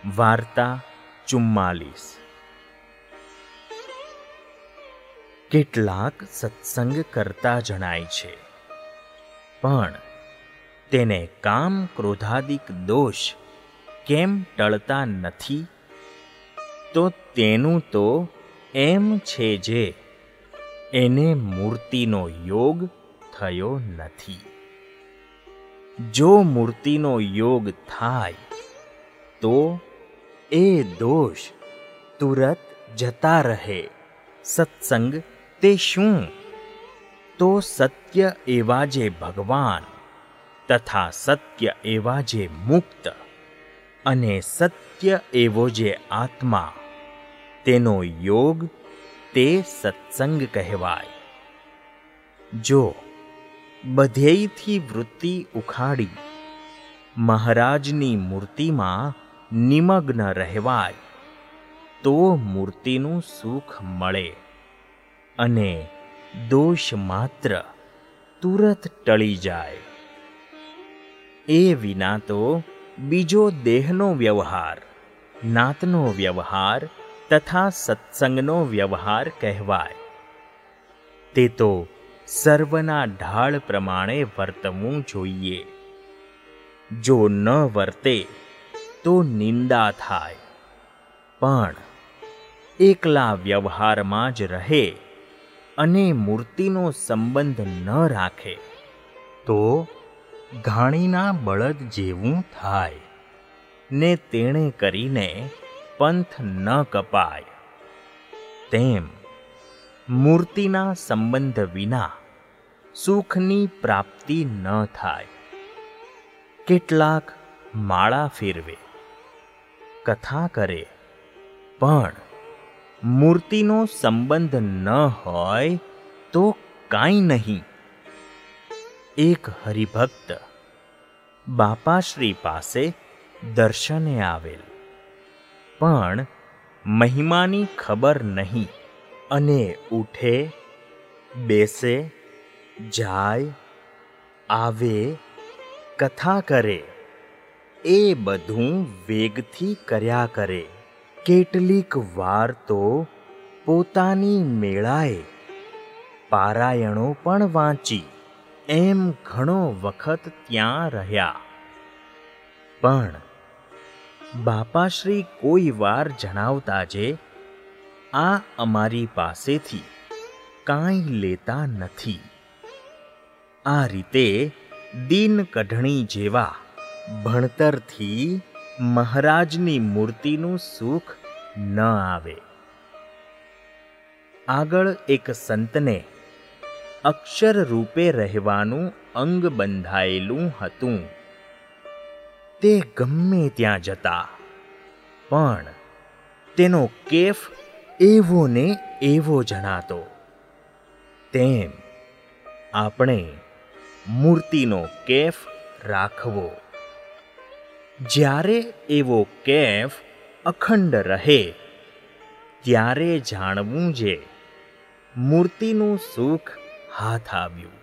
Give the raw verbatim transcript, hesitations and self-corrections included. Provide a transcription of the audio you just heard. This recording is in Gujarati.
વાર્તા ચુમ્માલીસ. કેટલાક સત્સંગ કરતા જણાય છે, પણ તેને કામ ક્રોધાદિક દોષ કેમ ટળતા નથી? તો તેનું તો એમ છે જે એને મૂર્તિનો યોગ થયો નથી. જો મૂર્તિનો યોગ થાય તો એ દોષ તુરત જતા રહે. સત્સંગ તે શું? તો સત્ય એવા જે ભગવાન તથા સત્ય એવા જે મુક્ત અને સત્ય એવો જે આત્મા, તેનો યોગ તે સત્સંગ કહેવાય. જો બધેયથી વૃત્તિ ઉખાડી મહારાજની મૂર્તિમાં નિમગ્ન રહેવાય તો મૂર્તિનું સુખ મળે અને દોષ માત્ર તુરત ટળી જાય. એ વિના તો બીજો દેહનો વ્યવહાર, નાતનો વ્યવહાર તથા સત્સંગનો વ્યવહાર કહેવાય. તે તો સર્વના ઢાળ પ્રમાણે વર્તવું જોઈએ. જો ન વર્તે તો નિંદા થાય, પણ એકલા વ્યવહારમાં જ રહે અને મૂર્તિનો સંબંધ ન રાખે તો ઘાણીના બળદ જેવું થાય ને તેણે કરીને પંથ ન કપાય. તેમ મૂર્તિના સંબંધ વિના સુખની પ્રાપ્તિ ન થાય. કેટલાક માળા ફેરવે, કથા કરે, પણ મૂર્તિનો સંબંધ ન હોય તો કાંઈ નહીં. એક હરિભક્ત બાપાશ્રી પાસે દર્શને આવેલ, પણ મહિમાની ખબર નહીં અને ઉઠે, બેસે, જાય, આવે, કથા કરે, એ બધું વેગથી કર્યા કરે. કેટલીક વાર તો પોતાની મેળાએ પારાયણો પણ વાંચી એમ ઘણો વખત ત્યાં રહ્યા. પણ બાપાશ્રી કોઈ વાર જણાવતા જે આ અમારી પાસેથી કાંઈ લેતા નથી. આ રીતે દીન કઢણી જેવા ભણતરથી મહારાજની મૂર્તિનું સુખ ન આવે. આગળ એક સંતને અક્ષર રૂપે રહેવાનું અંગ બંધાયેલું હતું. તે ગમે ત્યાં જતા, પણ તેનો કેફ એવો ને એવો જણાતો. તેમ આપણે મૂર્તિનો કેફ રાખવો. જ્યારે એવો કેફ અખંડ રહે ત્યારે જાણવું જે મૂર્તિનું સુખ હાથ આવ્યું.